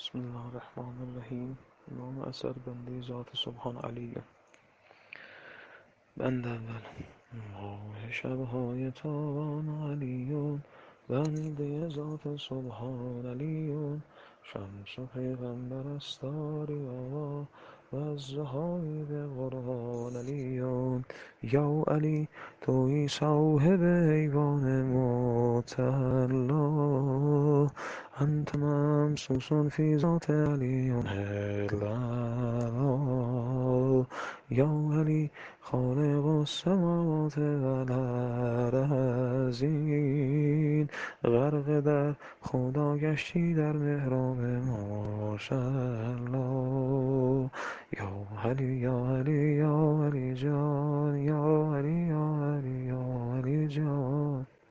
بسم الله الرحمن الرحیم. نام اثر بنده ذات سبحان علیه. بند اول. ماه شبهای تابان علیون، بنده ذات سبحان علیون. شمس و پیغمبر استاریا و از زهاید قرآن علیون. یا علی توی صاحب ایوان متعلا، انت ممسوس فی ذات علی هلا. یا علی خالق السماوات والارضین، غرق در خدا گشتی در محراب ماشاءالله. یا علی یا علی یا علی جان، یا علی یا علی یا علی جان.